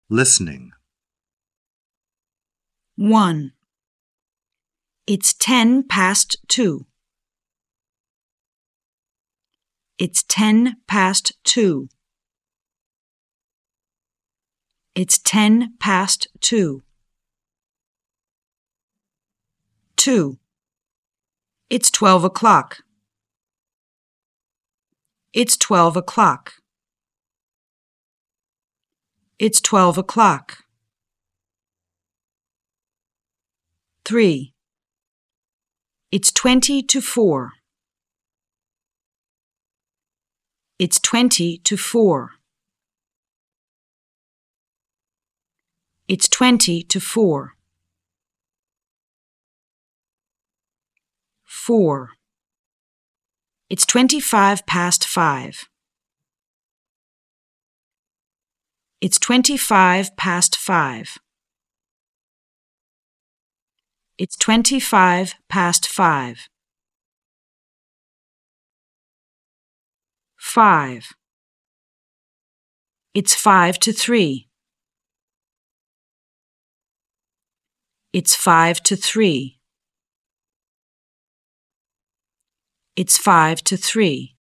Listening. 1. It's 10 past 2. It's 10 past 2. It's 10 past 2. 2. It's 12 o'clock. It's 12 o'clock. It's 12 o'clock. 3. It's 20 to 4. It's 20 to 4. It's 20 to 4. 4. It's 25 past 5. It's 25 past 5. It's 25 past 5. 5. It's 5 to 3. It's 5 to 3. It's 5 to 3.